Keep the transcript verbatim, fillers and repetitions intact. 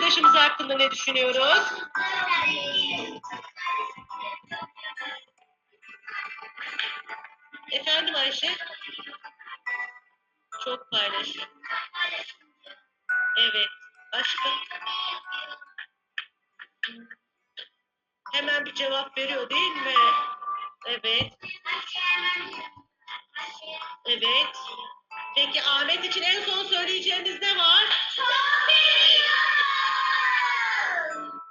arkadaşımız hakkında ne düşünüyoruz? Efendim Ayşe? Çok paylaşım. Evet. Başka? Hemen bir cevap veriyor değil mi? Evet. Evet. Peki Ahmet için en son söyleyeceğiniz ne var?